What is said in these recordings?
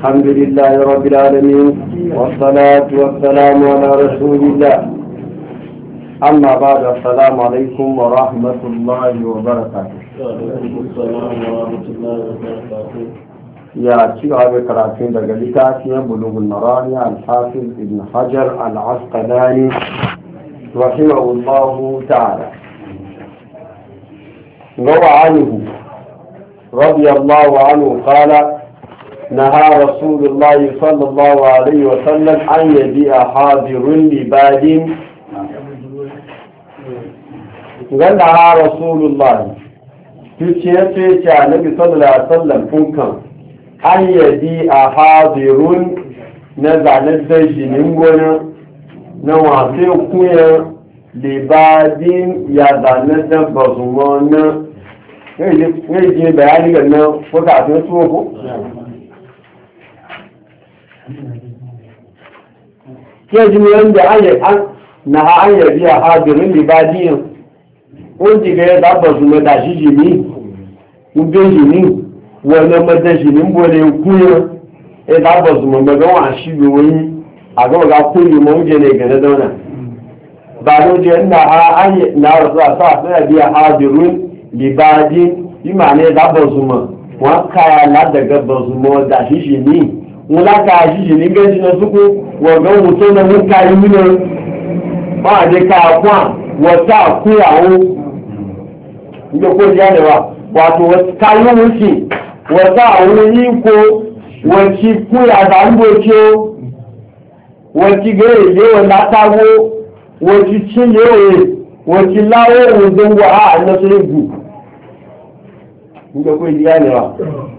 الحمد لله رب العالمين والصلاة والسلام على رسول الله. أما بعد، السلام عليكم ورحمة الله وبركاته. يا شيخ أبي كراتين دقلتاتي بلوغ المراني الحافظ ابن حجر العسقلاني رحمه الله تعالى روى عنه رضي الله عنه قال: نهى رسول الله صلى الله عليه وسلم أن يبيع حاضر لباد. قال: نهى رسول الله تشيء النبي صلى الله عليه وسلم كم أن يبيع حاضر نزع الدج من قنا نوعي كويا لباد يزع الدب بزمان. ne bayani ga nan ko kafin su ko ke jini wanda an na an yabi a hadirin libadiyin wanda ga ya zaba su na dashi jini ube jini wani mada jinin bole kuya ya zaba su mamaga wa shi wani a ga waga kuyi mawuje ne ga na zauna ba wajen na rasu a sa suna biya hadirin libadi ima ne da bazuma wọn kaya la daga bazuma da ṣíṣe ní wọn láka ṣíṣe ní gẹ́gẹ́ ṣíṣe súnkú wọ́n gan wọ́n tó náà wọ́n káyí nínú wọ́n àdé káà fún à wọ́n tá kú àwọn ìjọpọ̀ ìjáde wa wàtò wọ́n káyí wọ́n sì wọ́n tá àwọn yíkó wọ́n ti kú àdánwò tí ó wọ́n ti gé èlé wọn látàwó wọ́n ti tí léwé wọ́n ti láwó òun tó wà á àlọ́sọ̀rọ̀ ìgbù nígbà kó ìdí àlè wa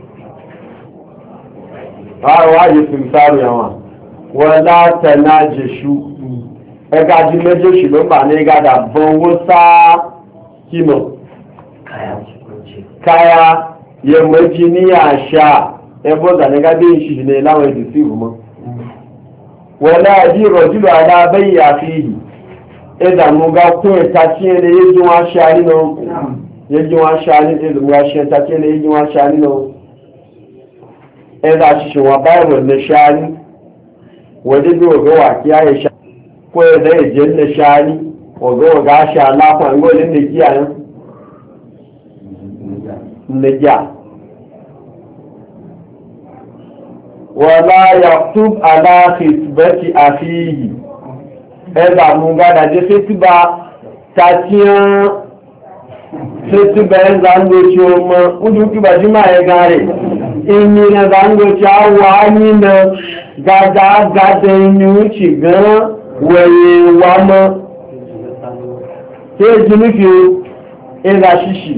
báwo wá yẹ fi sáré àwọn wọn láti náà jésù ẹka jí méjèèjì ló bà ní gàdà bọ́wọ́ sáá kímọ̀ káyà yẹ méjì ní àṣà ẹgbọ́ zànígá bí ìṣìṣì ní láwọn èdè sí ìrùmọ́ wọn láti rọ̀jùlọ alábẹ́yì àfihì ẹ̀dàmúgá kún ẹ̀ta tí ẹni yéjú wọn ṣe nínú yéjú wọn ṣe nínú ẹ̀dùnmúgá ṣe ẹ̀ta tí ẹni yéjú wọn ṣe nínú ẹ̀dà ṣiṣẹ́ wọn báyìí lè ṣe ní wọ́n dédé ọ̀gọ́ wà kí á yẹ ṣe kó ẹ̀dà ẹ̀jẹ̀ lè ṣe ní ọ̀gọ́ ọ̀gá ṣe aláfọ̀ ẹ̀ngọ́ lè lè jí àyán lè jà wọ́n láyà tún aláàfíìsì àfihì ẹ̀dà mú gádàjẹ́ fétúbà tàtíyàn fétúbà ẹ̀dà ń lóṣì ọmọ ojúkúbà jí máa ẹ̀gá rẹ̀ ìní ẹ̀dà ń lóṣì àwọ̀ ányínà gádàgádà ẹni oúnjẹ gan wẹ̀yẹ̀ wà mọ́ tí èjì nífi ẹ̀dà ṣíṣì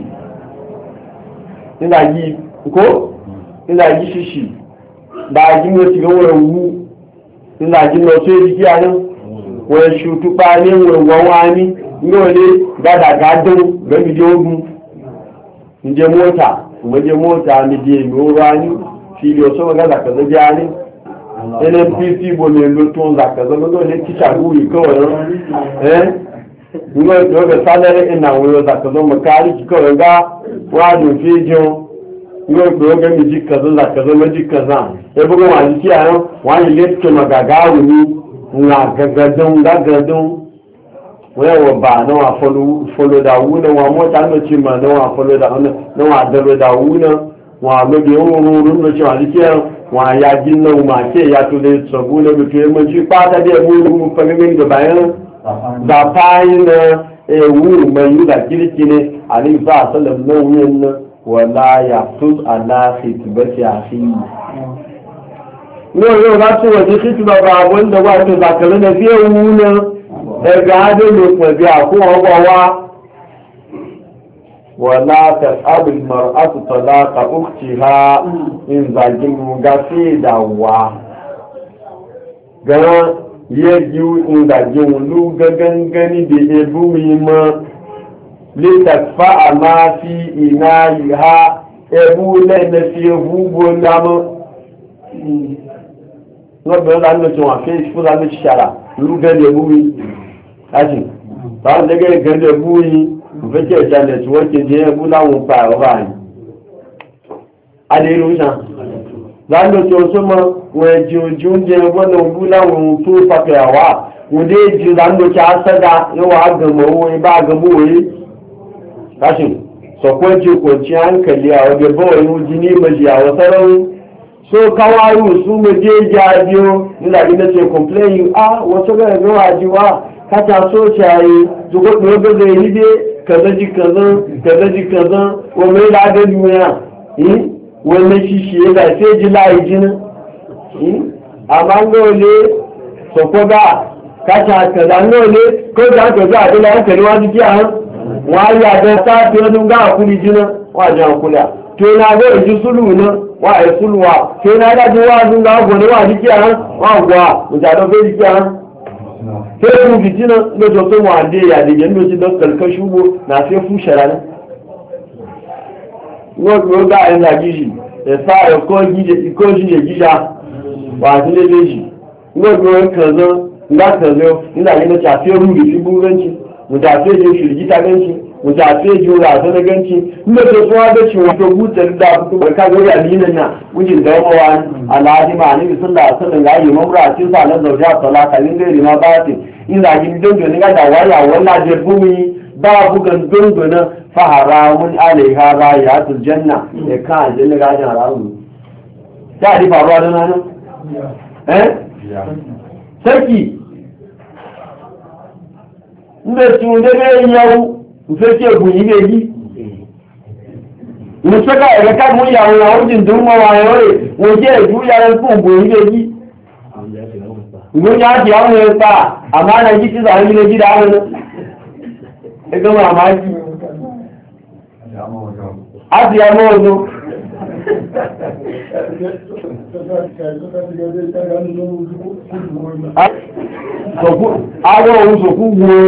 ìlàjí ṣíṣì dájí ní ó ti gọ́wọ́ ẹ̀wú ìlàjí lọ sí èdè kí a náà wọ́n ṣùtú pa ní wọ̀n wá ní lóòlé gádàgá dún gẹ́gìdì ogun ǹjẹ́ mọ́ta ìwọ́jẹ́ mọ́ta níbi èmì ó rá ní fi ilé ọ̀ṣọ́ gádàkàzọ́ jẹ́ á ní nnpc bomi ló tó ń zàkàzọ́ lọ́dọ̀ ní tíṣàgú ìkọ́wọ̀n nígbà tí ó fẹ́ sálẹ́rẹ́ ìnáwó zàkàzọ́ mọ̀kárí kíkọ́wọ̀n gá wọ́n á dùn fi jẹun nígbà tí ó fẹ́ méjì kàzọ́ zàkàzọ́ méjì kàzá ẹgbẹ́ wọn àti tí àrùn wọ́n á lè tó mọ̀gàgá rù ní nga gagadun wọ́n wọ̀ bá náà fọlọ́dàwú náà wọ́n mọ́ta náà ti mọ̀ náà àdọ́lọ́dàwú náà wọ́n àlọ́dẹ oòrùn náà ti wà ní kí wọ́n àyájí náà wọ́n máa tí èyà tó lè sọ̀gbó lẹ́bi tó yẹ mọ́ sí pátá bí ẹ̀mú ológun fẹ́gẹ́gẹ́ ìjọba yẹn dàpáyín náà ewu mẹ́yìn làkìrìkìrì àlífà àtọ́lẹ̀ náà wọ́n náà wọ́n láyà tó aláàfin tìbẹ́sì àfihàn yau za su waje shi bàbá wanda wà tó zàkàlẹ̀ na fiye wúna ẹgbẹ̀ adé lè a kó ọgbọ̀ wá wà láta abin mar'atu talaka ukci ha in zagin gafi da wà gan yẹ́jú in zagin lu gagangani da ebu mimọ litafa a ma fi ina yi ha ebu lẹ́nà fi húgbó lámọ́ wọ́n bẹ̀rẹ̀ láti lọ́tí wọn àfẹ́ ìfúnra ló ti ṣàrà lórí gẹ́gẹ́ búrí láti báwọn lẹ́gẹ́ gẹ́gẹ́ búrí ìfẹ́kẹ́ ìṣàlẹ̀ tí wọ́n ti jẹ́ ẹgbú láwọn pa ọ̀rọ̀ àyìn adé irú ìṣàn zando to sama wajujun je wannan bulan to fakayawa wode ji zando ki asada yawa ga mawo ba ga boye kashin so ko ji ko ci hankali a waje boye wujini maji a wasarau so kawaru su mu je jajiyo ina ina ce complain wato ga ga wajiwa kata so chayi zugo ko ga da yi de kaza ji kaza wa mai da ga duniya wannan shi ya sai ji layi jinin amma ngole so ko ga kata kaza ngole ko da ka za a ila hankali wa jiki a wa ya da ta to dun ga kuli jinin wa jan kula to na ga ji sulu ne wa ai sulwa to na da ji wa dun ga gone wa jiki a wa gwa mu da do be jiki a sai mu fitina da to to mu ande ya da yando ci don kalkan shugo na sai fu sharana wọ́n gbá ẹ̀nà gíjì ẹ̀fà ẹ̀kọ́ jíjẹ jíjá wà sílé méjì wọ́n gbọ́ ẹ̀kànzán ńlákànzán nígbàgbé ní tàfíẹ́ rúrì sí búrẹ́ǹtì mùtàfíẹ́ jẹ́ ṣùrìjíta gẹ́ǹtì mùtàfíẹ́ jẹ́ orí àtọ́nà gẹ́ǹtì nígbàtí wọ́n wá bẹ́ẹ̀ wọ́n tó gúútẹ̀ dídá fún ẹ̀ka lórí àdínà náà wújì ìdánwò wa aláàdì máa níbi sọ́lá sọ́lá láàyè mọ́múra àti sàlẹ̀ lọ́jọ́ àtọ́lá kàlíńdé máa bá ti ìlàjì dóńdó nígbàdà wáyà wọ́n lájẹ fún mi babu gandun na faharamun alaiha rayatul janna ya kan aljanna ga jan haramun ta di faruwa da nan sarki inda su da ne yau sai ke gunyi ne yi mu saka ga kan mun yawo na wajin dun mawaye waje juya ran kun gunyi ne yi gun ya ji an ne ta amma na ji za ni ne ji da an ẹgbẹ́ wọn àmá jí àti àmọ́ ọdún àwọn ohun sòkú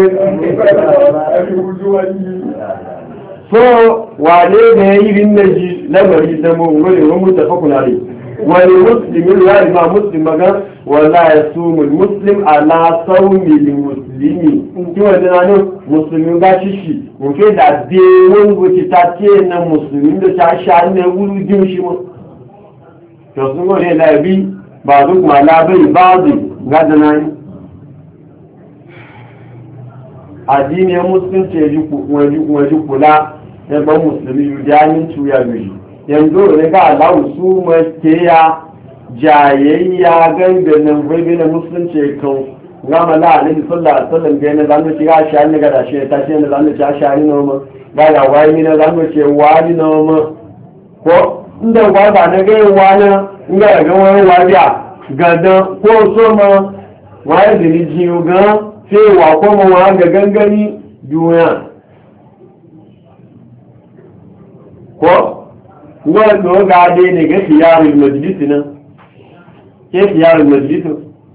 so wà lé ní ìrí méjì lẹ́gbẹ̀rí ìdẹ́mọ̀ olóyìn wọ́n mú tẹ̀fọ́kùnrin rẹ̀ والمسلم لا إمام مسلم مجال ولا يصوم المسلم على صوم المسلم كما تنانو مسلمين باشيشي وفي دا ديوان وتتاتين مسلمين دا شاشان نقول ديوشي تصنعوا لله بي بعضكم على بي بعضي غادناني addini ya musulunci waje kula ya ban musulmi yudanin tuya mai yanzu ne ga alawu su mace ya jayayya ganganin gwaibe na musulunci kan gama la alibi sallallahu alaihi wasallam ga ne zanu ci ga shi ne ga da shi ta ce ne zanu ci shi ne noma ga da wai ne zanu ce wani noma ko inda wa ba na ga wani inda ga wani wajiya gadan ko so ma wai da ni jiyo ga sai wa ko mu wa ga gangani duniya ko wọ́n lọ gáadé ní gẹ́ fìyàrù ìmọ̀jìlìsì náà kí fìyàrù ìmọ̀jìlìsì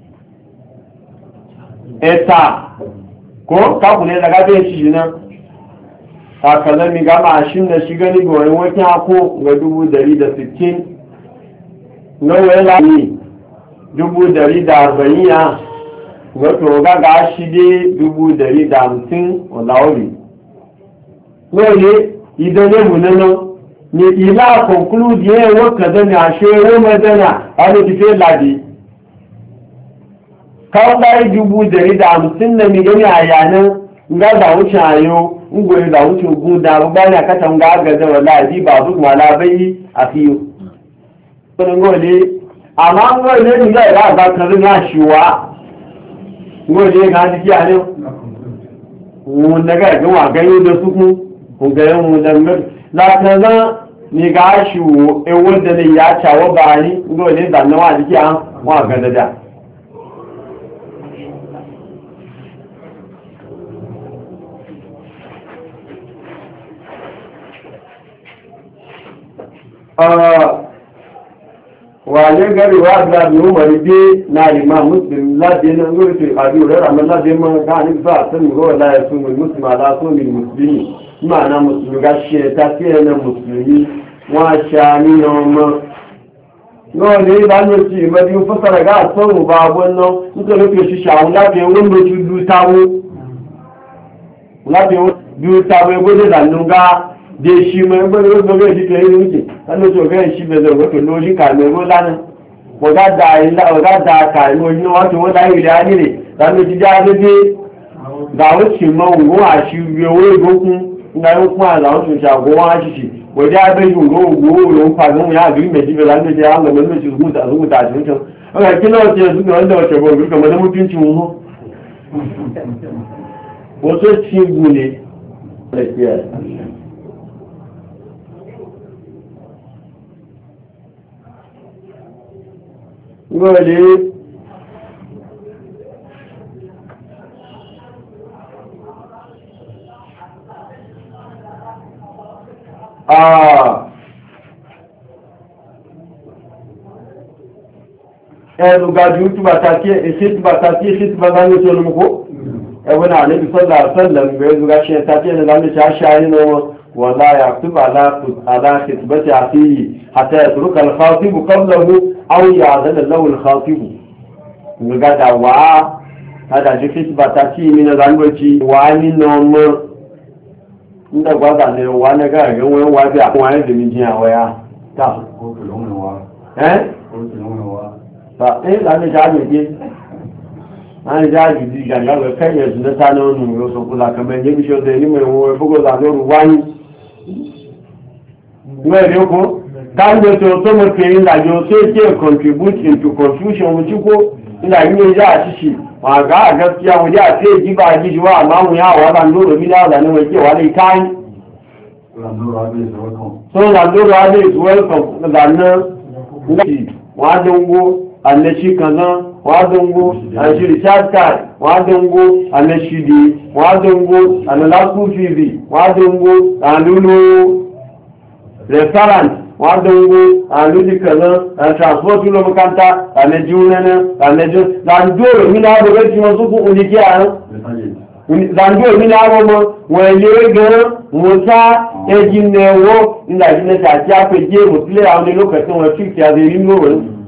ẹ̀ta kó kákùnlẹ̀ lágábé ṣìṣì náà takalami ga mashin da shiga ní gọ̀rin wọ́n kí a kó ga 160 náwẹ́ láàrin 140 ya wato gaga shi dé 150 ọ̀láwọ̀rí wọ́n lè ìdánlẹ́mù náà ni ila conclude ye wo kada ni ashere madana alo ti fe ladi kawo dai 150 na mi gani ayana nga da wuce ayo ngo da wuce guda ba na kata nga ga da wallahi ba duk wala bai afiyo to ngole amma ngole ni ga ba kan na shiwa ngole ga ji ya ne mun daga ga wa ganyo da su ku ga mu da la kaza ni ga shi wanda ne ya cawo bani dole da nawa jiki an wa ga da wale gari wa da numar bi na imam muslim ladin ngurti abi rara man ladin man ga ni fa sun go la yasun muslim ala sunni muslimi ma'ana musulmi ga ṣe ta sí ẹ̀nà musulmi wọ́n a ṣe àmì ọmọ náà ní ìbánútí ìmọ̀dí fọ́sára gá àtọ́rùn bá agbọ́n náà nítorí pé ṣíṣe àwọn láti ewé lójú lútáwó ẹgbẹ́dẹ̀ ìdànúgá de shi mai gbọ́dọ̀ gbọ́dọ̀ shi to yi wuce kano to ga shi be zo to loji ka me ro lana oga da ka ni oji wa to da ile ani re kano ti ja de da o ti mo wo a shi bi owo egokun nga yo kun ala o tun ja go wa shi wo ja be yu go lo pa go ya bi me ji be la ne ja nga me me ji mu ta ji to oga kino ti su no ndo che go ko mo mu tin ti mu wo so ti gune wale ẹ̀rùgbàjú túbàtàkì èsì túbàtà ní oṣù olùmùkó ẹwọ́n náà níbi sọ́lá sọ́lá ẹ̀rùgbà ṣe tàbí ẹ̀nà láti ṣe àṣà nínú wọn láyà túbà aláṣẹ túbàtì àti yìí àti ẹ̀tùrú kàlùfáàtíbù kọ́lọ̀hù áwùyà àzẹ́lẹ̀lọ́wù kàlùfáàtíbù ìgbàdà wà látàjú sí túbàtàkì nínú lánàájí wà nínú ọmọ nígbàgbàdà ní wà nígbà ẹ̀rẹ́ wọn wá bí àwọn ẹ̀dẹ̀mí jí àwọn ya táà láti ṣáàjì láti ṣáàjì di gàgbàgbà kẹ́yẹ̀ jù lẹ́ta náà nù yóò sọkúlà kàmẹ́ ní bí ṣọ́dẹ̀ nímọ̀ ìwọ̀n ẹ̀fọ́gọ́lá lórí wáyé wẹ́rẹ̀ ókó dáńgbẹ̀tọ̀ tó mọ̀ pé ìlàjọ tó ṣe contribute into confusion tí kó ìlàjọ ìjá àṣìṣì wọn àgá àgá tí àwọn ìjá àti èjìbá àjíṣì wà máwùn yá wà láńdóró mílíọ̀nù ní wọ́n jẹ́ wà lè káyín so láńdóró adé is welcome lànà wọ́n á dóngó annashi kaza wadongo annashi recharge card wadongo annashi di wadongo analaku tv wadongo anulu restaurant wadongo anulu kaza transport lo makanta annaji unana annaji landoro mina abo gati mazuku unikia landoro mina abo wele ga musa ejinewo ila jine ta ti apeje mutile àwọn lokacin wa fix ya zai ringo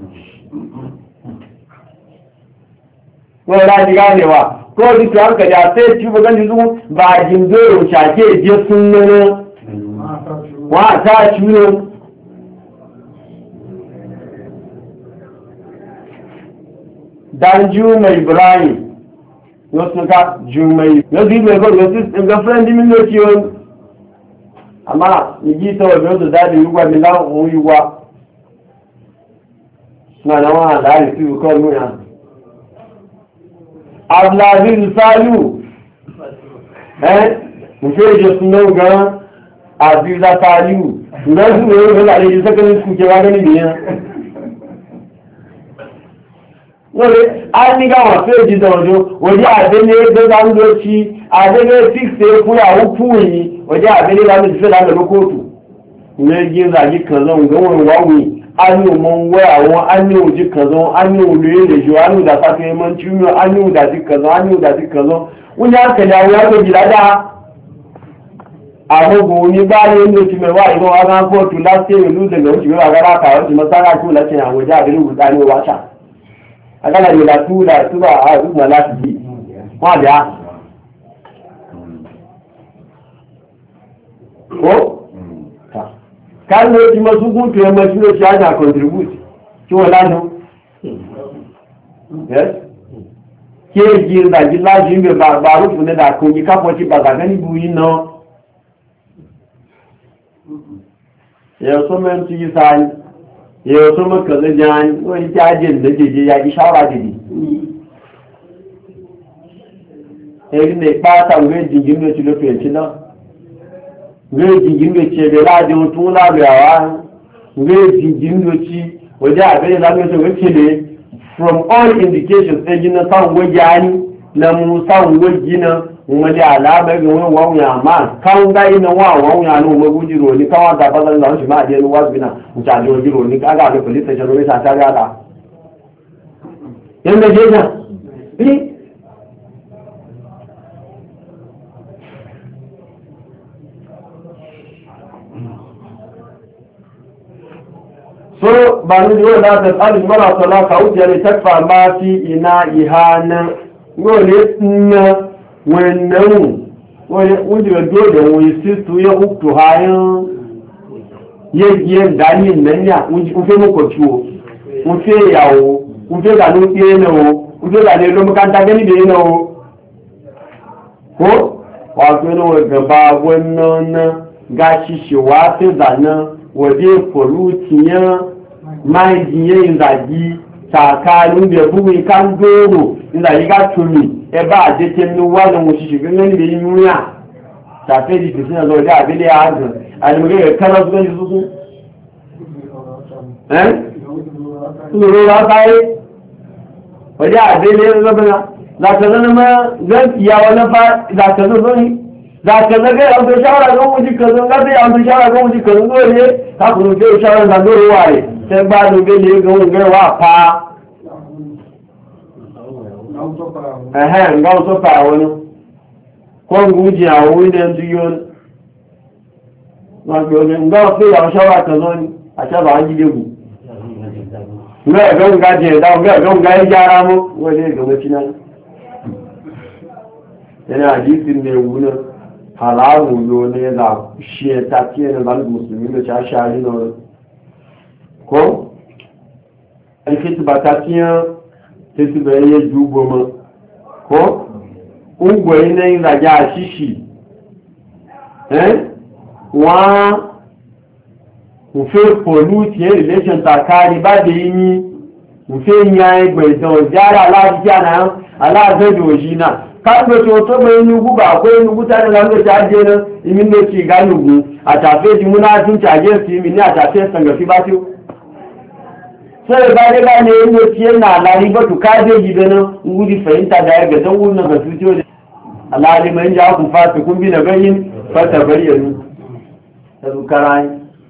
wọ́n láti gánewa kó di tó hankali a sai ci bugan jizu ba jindoro shake je sun nuna wa ta ciwo dan juma ibrahim wasu ka jumai yanzu mai gwamnati ga friend min ne ciwo amma yi ta wajen su zaɗi yiwuwa milan yiwuwa na na wa da ya fi kawai nuna abdulaziz salu mo fẹ́ jẹ súnmọ́ gan àbíza salu lọ́sùn lórí ọ̀rọ̀ àlejò secondary school jẹ́ wá gẹ́lì nìyàn lórí a ní káwọn fẹ́ jí dọ̀rọ̀ òjá àbẹ́lẹ́ gbẹ́gbẹ́ ń lọ sí àbẹ́lẹ́ fíìsì fún àwọn fún yìí òjá àbẹ́lẹ́ láti fẹ́ lálẹ́ lókòtù méjì ìrìnàjí kan lọ́wọ́ gbọ́wọ́n wáwí a ní òmò ń wẹ́ àwọn a ní òjì kànzán a ní olú ilẹ̀ jù a ní ìdàsáfẹ́ ẹmọ́ tí ó a ní ìdàsí kànzán a ní ìdàsí kànzán wọ́n ní àkẹ̀lẹ̀ àwọn agbègbè ládàá àgbègbè onígbàáyé ní oṣù mẹ́wàá ìwọ̀n agáfọ́ọ̀tù láti ìlú ìdẹ̀lẹ̀ oṣù mẹ́wàá agára àkàrọ̀ ti mọ́sára tó láti àwọn ìjà àbẹ̀lẹ̀ òwúta ní wáṣà agára ìlà túlà túbà àrùgbọ̀n láti bí wọ́n àdá káàlù ó ti mọ́ súnkún tó ẹmọ tí ó ṣe ájà contribute tí wọ́n lánàá kí èjì ìrìnàjí lájú ìgbẹ̀ bàbá rúfù nẹ́dà kò yí kápọ̀ tí bàbá níbu iná ẹ̀yọ̀ sọ́mọ́ tí yí sáyé ẹ̀yọ̀ sọ́mọ́ kẹ̀lẹ́ jáyé wọ́n yí tí á jẹ́ ìdẹ́jẹjẹ ya ìṣára dìdì ẹ̀rí ní ipá àtàwọn èjì ní oṣù lófin ẹ̀tí náà ngeji jindoci ebe laji otu labiawa ngeji jindoci waje abin da zai so kele from all indications eji na san waje ani na mu san waje na wani alama ga wani wawuya ma kan ga ina wawuya no mo guji ro ni kawa da bazan da shi ma je no wasu bina mutaje waje ro ni kaga da police station ro sa ta ga da yanda je na so ba ni yau da ta tsari mara salata wuce ne takfa ma fi ina ihana yole na wannan wọ́n ti rẹ̀ dóòdò wọn sí tó yẹ kúkú ha yẹ dání nẹ́yà wọ́n fẹ́ mọ́kọ̀ tí o wọ́n fẹ́ ìyàwó wọ́n fẹ́ gà ló ń pé náà o wọ́n fẹ́ gà lè lọ́mọ káńtà gẹ́nìdè náà o ko wà pé náà wọ́n gàba wọ́n náà ga ṣíṣe wà fẹ́ gà náà wọ́n dé pọ̀lú tìyàn máa jìyàn ìrìnàjí tsakanin da bugun kan doro inda yi ga tumi e ba a jikin nuwa da mushi shigin gani da yi nuna tafe da suna zo da abin da ya hajji a da mugai ga kanar su gani su su su rora kayi wajen abin da ya zaba za ka zana ma gaskiya wani fa za ka zana zoni za ka zaga ya wuce shawara don wuce ka zan gasa ya wuce shawara don wuce ka zan dole ka kuma wuce shawara da dole ware sai ba da gani ga wungar wa fa nga wato fa wani ko nguji a wani da duyon na ko nga wato ya shawara ka zo ni a ta ba an gide ku nga ga je da nga ya jara mu wani ga mutina yana hadisin ne wuna halalu yo ne da shi ta ce ne ba musulmi da ta shari no ko alfit batatiyan tesi bẹ̀rẹ̀ ju gbọmọ kó ǹgbọ̀ iná ìrìnàjá àṣíṣì wọ́n ń fẹ́ pọ̀lú tí ẹ̀ relation takari bá dé yí ń fẹ́ yan ẹgbẹ̀ ìdàn jára aláàjíjá náà aláàzẹ́dù òjì náà káàkiri tí ó tó mọ́ inú gúbà kó inú gúta ní lọ́gbẹ̀ẹ́ ajé náà imi ló ti ìgánùgún àtàfẹ́ di múná tún tàjẹ́ sí mi ní àtàfẹ́ sàngẹ̀ sí bá tí ó sai ba dai ba ne yin yau yana lari ba to kaje gida nan wuri fahimta da ya ga dan wurin ga fito da alali man ja ku fata kun bi na bayin fata bayyanu da zukarai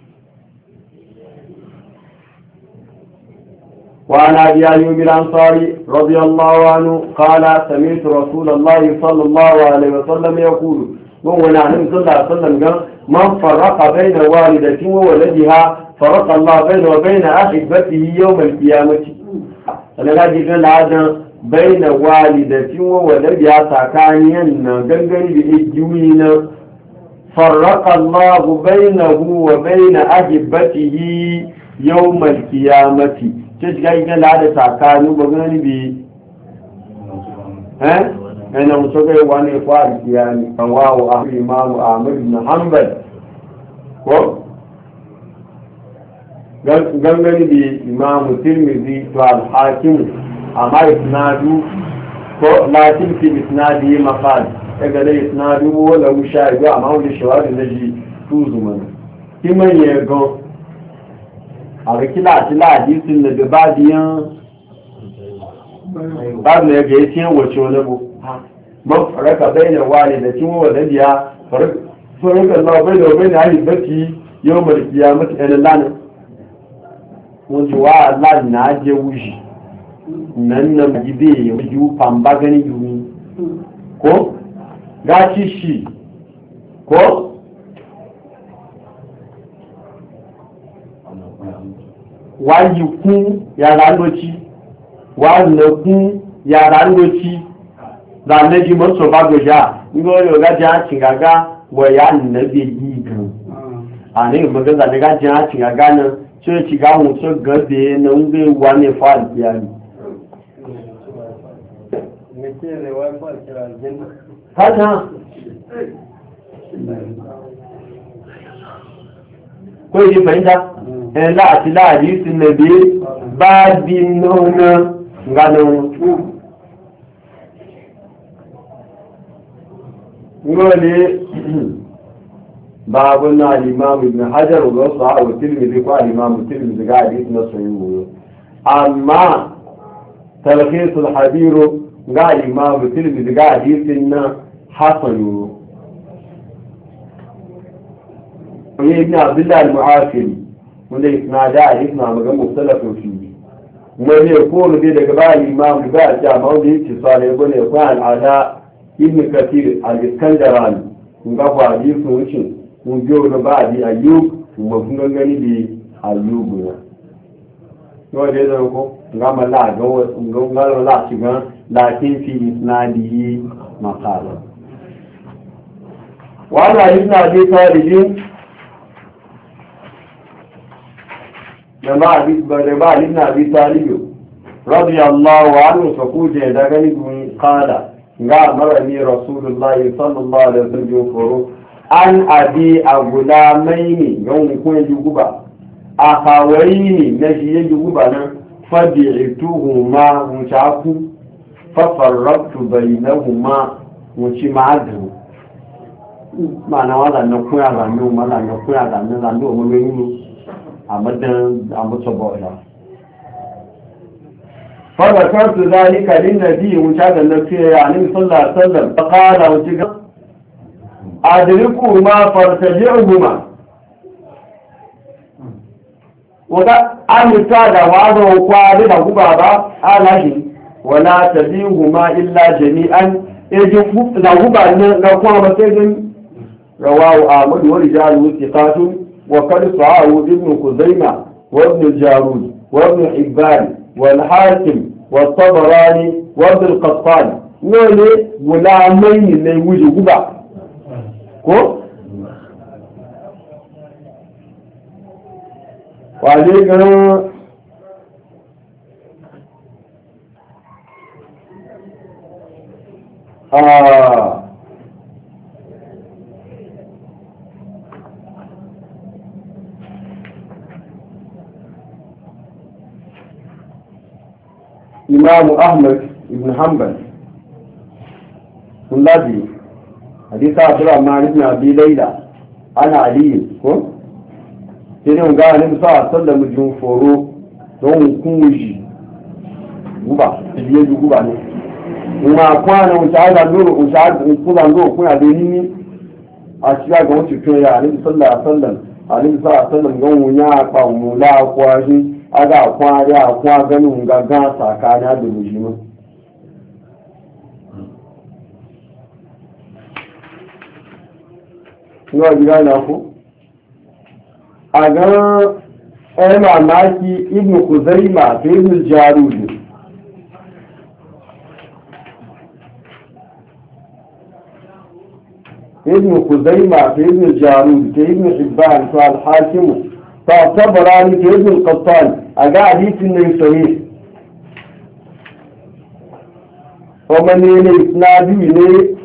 wa ana bi ayyub al-ansari radiyallahu anhu qala sami'tu rasulullah sallallahu alaihi wasallam yaqulu wa wana nabi sallallahu alaihi wasallam ga man farraqa bayna walidatin wa waladiha فرق الله بينه وبين أحبته يوم القيامة أنا قاعد يقول هذا بين والدته وولدها ساكانيا غنغني بإجوينا فرق الله بينه وبين أحبته يوم القيامة تشجع يقول هذا ساكاني بغني ب أنا مصدق وأنا فارق يعني رواه الإمام أحمد بن حنبل gangani da imamu tirmidhi to al-hakim amma isnadu ko latin fi isnadi maqal daga da isnadu wala mushahidu amma wani shawari naji tuzu mana kiman ya go a kila tila hadisin da gabadiyan babu ne ga yace wace wani bu man faraka bayna walidatin wa waladiya faraka Allah bayna ahibati yawm al-qiyamati ana wọ́n ti wá aláàrínà jẹ́ wújì nánà ìdí ìyẹ̀wójú pàmbá gẹ́ni yìí kó gáṣíṣì kó wá yìí kún yàrá lóchí wá nà kún yàrá lóchí lànàjí mọ́sọ̀ bá gbèjà nígbàrí ọ̀gájá àtìgàgá wọ̀yá nìnàbí yìí gan àní ìgbọ̀gẹ́gà lẹ́gájá àtìgàgá náà sai ci ga mutu gabe na ngbe wa ne fa alkiyami hata ko yi fahimta la ati la hadisi nabi ba bi nuna ngano ngole باب الإمام ابن حجر والوصى والتلمذي قال الإمام التلمذي قاعد يتنصر يقول أما تلخيص الحبير قال الإمام التلمذي قاعد يتنصر حسن ابن عبد الله المعافري wanda isnada hadith na magan mukhtalafin fi wani ya kone bai daga bayan imam da ba a ma wanda yake sale gone ya kwan al'ada ibn kathir al-iskandarani kun ga ba hadith wucin mun biyo da ba di ayyub kuma kun gani da ayyub ne to da yadda ko ga mala ga wasu ga la shiga lakin fi isnadi maqala وعن علي بن أبي طالب لما علي بن أبي طالب رضي الله عنه فقود يدغني قال أمرني رسول الله صلى الله عليه وسلم an abi a gulamai ne yawon kuma yi guba a kawai ne na shi yi guba nan fabi'ituhu ma wucaku fafarrabtu bainahuma wuci ma'adu ma'ana wa zannan kuya zannan ma zannan kuya zannan zannan wa mai a madan a mutu ba'ila فذكرت ذلك للنبي وشهد النبي يعني صلى الله عليه وسلم فقال وجد أدركهما فارتجعهما وقال أمتاد وعظه وقال له بابا عليه ولا تبيهما إلا جميعا يجب له بابا مسجن رواه أحمد ورجاله ثقات وقد صعاه ابن خزيمة وابن الجارود وابن حبان والحاكم والطبراني وابن القطان نولي غلامين اللي وجه غبا كو وعليك إمام أحمد بن حنبل الذي حديث عبد الرحمن بن أبي ليلى أنا علي تريهم قال النبي صلى الله عليه وسلم جنفورو دون كوجي غبا بيجي غبا ne kuma kwana wuce nuru wuce kula nuru kuna da nini a shiga ga wuce to ya annabi sallallahu alaihi wasallam ga wunya pa mula kwashi aga kwa ya kwa ganin gaga tsakani da mujima no diga na ku aga mamaki ibn Khuzaima da ibn Jarud ابن خزيمة في ابن الجارود في ابن حبان في الحاكم فاعتبراني في ابن القطان أقاعد يتنى صحيح ومن يسنادي لي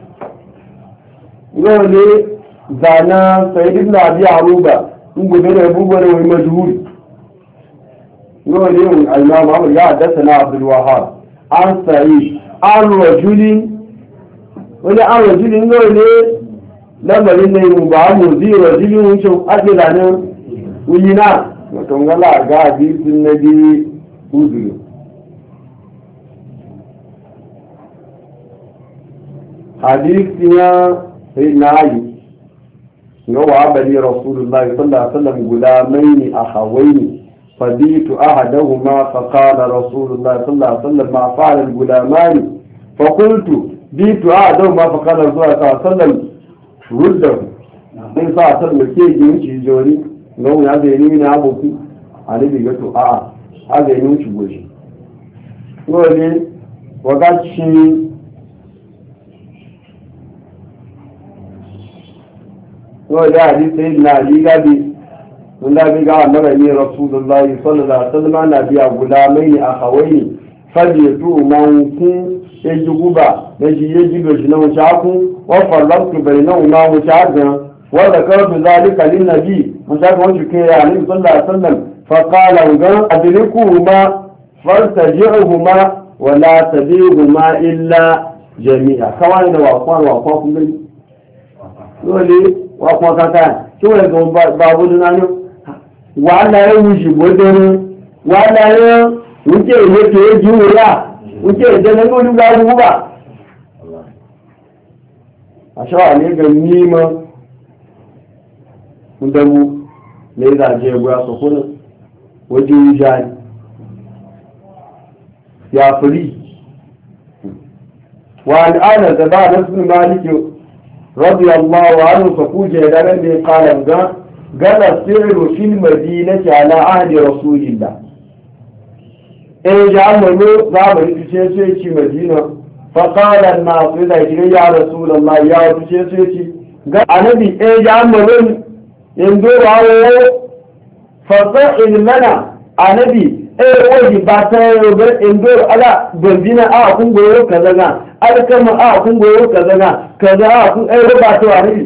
يقول زانا سيد ابن أبي عروبة نقول له أبوبة ومجهول يقول لي الإمام عمر حدثنا عبد الوهاب عن سعيد عن رجل ولا عن رجل يقول لي lamarin ne mu ba mu zira jilin wucin ake zanen wuyina mutum gala ga hadisin na bi uzuri hadisi ya sai na yi ga wa bali rasulullah sallallahu alaihi wasallam gulamaini akhawaini faditu ahadahuma faqala rasulullah sallallahu alaihi wasallam ma fa'ala al-gulamani faqultu bitu ahadahuma faqala rasulullah sallallahu alaihi wasallam rudda in sa a san da ke yin ci jori ga wuya zai nemi na aboku a nabi ga to a'a a zai nemi ci goshi wani wagaci wani da hadisi na ali gabi wanda bi ga mara ne rasulullahi sallallahu alaihi wasallam na biya gulamai a hawaii fajitu man kun yaji guba yaji da shi na wuce وفرقت بينهما مشاهدا وذكرت ذلك للنبي مشاهد وجهك عليه صلى الله عليه وسلم فقال أدركهما فارتجعهما ولا تبيهما إلا جميعا كوان وأقوان كم يقولي وأقوان كتان شو يقول بابودنا وعلى يوجب ودن وعلى يوجب يجولا وجه جنون يقول a shawa ne ga nima damu ne zaje ya su kuna waje wujani ya furi wa al'ana da ba na sun maliki radiyallahu anhu fa kuje da ran da qala ga gala sirru fil madinati ala ahdi rasulillah ja mu za mu ce madina فقال الناس إذا يا رسول الله يا رسول ga anabi ya maron in dorawo fasa ilmana anabi waje ba ta yoga in doro ala bambina a kun goyo kaza ga alkama a kun goyo kaza ga kaza a kun ba ta anabi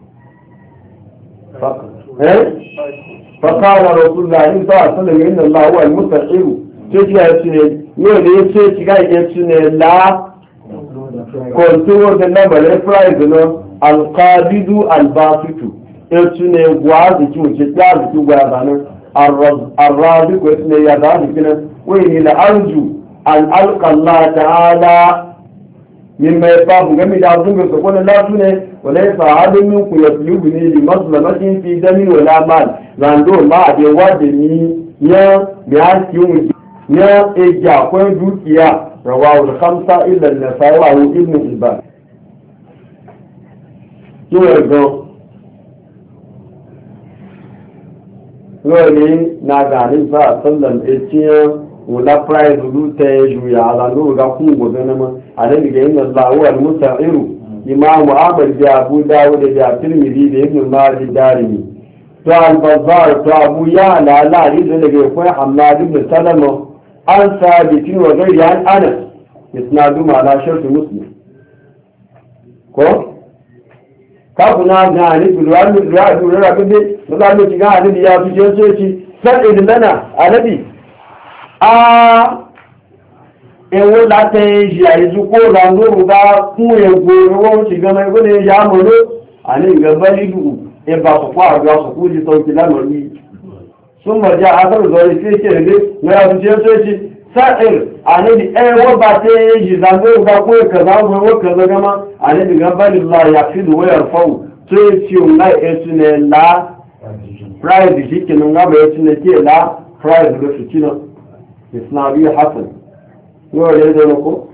فقال رسول الله صلى الله عليه وسلم إن الله هو المستقيم تجي يسنى يولي تجي يسنى لا كنتور بالنسبة لفرايز القابض الباسط يسنى وعاد كيوشتار كيوغازانا الرازق يسنى يدان كنا وإني لأرجو أن ألقى الله تعالى مما يفهم جميل عظيم فقال لا تنه وليس عاد منكم يطلبني لمظلمة في دم ولا مال زاندو ما دي ودني يا بيان يوم يا اجا كون دوكيا رواه الخمسة إلا النسائي وابن حبان يورغو lórí nàgàrí bá àtọ́lọ̀ etí wùlá price olùtẹ̀ ìjòyà àlàlóògá fún ìgbògbónàmọ́ àdébìgẹ̀ iná láwọ́ àlùmọ́sà irú ìmáàmù ahmed bí abu dáwọ́dé bí àtìrìmìdì bí ibn máàdì dárìmì tó albazar tó abu yá àlàálà àrídọ́lẹ̀gẹ̀ fún hamad ibn salama an sáàbì tí wọ́n gẹ́rì yan anas ìsinadúmọ̀ aláṣẹ́sù muslim ko kafuna ga ni lura bide maza ne ga annabi ya fi je ce sai idan lana annabi ewo la te ji aizu ko rango ga kun e goro ti ga mai gone ya molo ani ga balidu e ba ko kwa ga so ku ji to ki la no ni summa ja akar zo ri ce ne na ya fi je ce sa'ir annabi ewo ba te ji rango ga ko ka za go ka za gama annabi ga balillahi yafidu wa yarfau sai ci unga esu ne la price shi ke nunga ba esu ne ke la price da su kina isnabi hasan yau da ya zama ko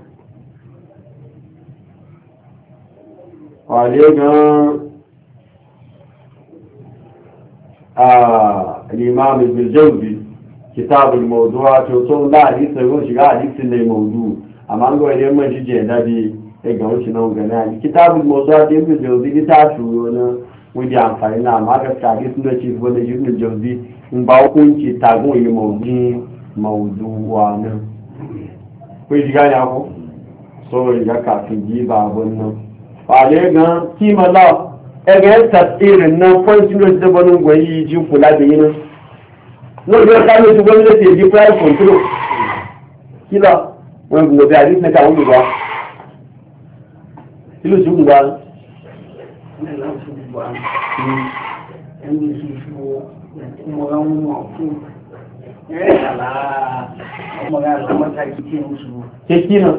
wale gan الإمام ابن الجوزي كتاب الموضوعات وصول لا حديث يقول شغال حديث اللي موضوع أما نقول إليه من شجع دابي إيقاون شنو قناه كتاب الموضوعات ابن الجوزي كتاب شو wani amfani na amma ga tsari sun da ce wanda ibn jawzi in ba hukunci tagun yi mawduwa nan ko ji gani ako so ya kafin ji ba wannan ba le ga kima la e ga tafsirin nan point no da banin goyi ji kula da yin no da ka ne tugon da ke ji price control kila wani gobe a ne ka wani ba kilo shi ba ẹni ṣíṣú ọmọdé wọn fún ẹ̀ẹ́dàlá ọmọdé àlàmọ́ta kìí ń ṣù kékí náà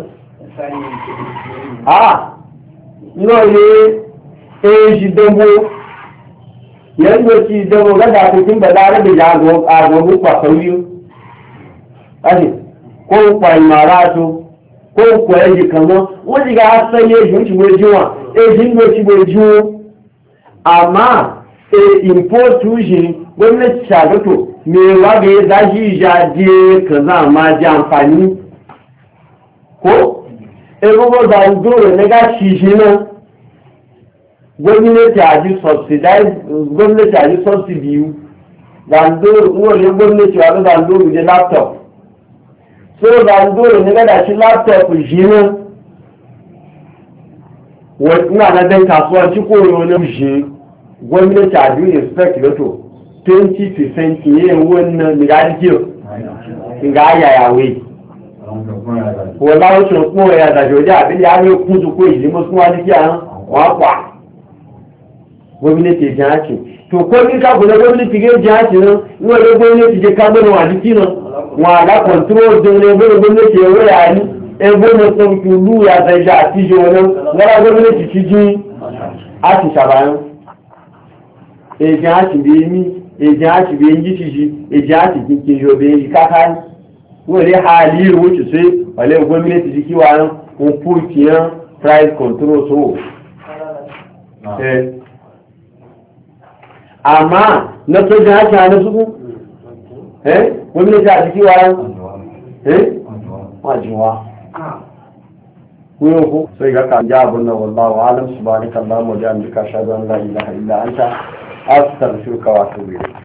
náà ní èjì dánwó yẹn ló ti dánwó gádà àkókò ìgbàlá arẹ́bẹ̀yà àgbọ̀n púpọ̀ pẹ̀lú láti kó ń pa ìmọ̀ aráàtó kó ń pọ̀ ẹ̀jì kan mọ́ wọ́n ti ga sẹ́yẹ èjì ń ti wọ́n jú wọn èjì ń ló ti wọ́n jú amma importu shi gwamnati shagato mai waga ya zashi jaje ka zama ji amfani ko ebubo da dole na gashi shi nan gwamnati a ji subsidy zandoro wani gwamnati wani zandoro da laptop so zandoro na gada shi laptop shi nan ina na dan kasuwa ci koyo na shi gwamnati a biyu inspect lato 20% ne wannan miradiyo ga ayayawe wala wato ko ya da joja abin ya ne kuzu ko yi musu wani kiyan wakwa gwamnati ya ce to ko ni ka gona gwamnati ga ya ce no no da gwamnati je ka gona wani kino wala control din ne gwamnati ya waya ni ẹgbẹ́ tó ń fi olú àtẹ̀já àti ìṣẹ́ wọn lọ́wọ́ gómìnà ti fi jí àti ṣàbáyán èjì àti bí ní èjì àti bí ní ṣíṣí èjì àti kí ìṣòbí èyí káká wọ́n lè ha lè owó ṣùṣẹ́ ọ̀lẹ́ gómìnà ti fi kíwà ń pú ìkìyàn price control tó àmá lọ́tọ́jà àti àdọ́sùkú gómìnà ti àti kíwà ń wọ́n jù wá ko sai ga kan jabun nan wallahu alam subhanaka allahumma wa bihamdika ashhadu an la ilaha illa anta astaghfiruka wa atubu ilayk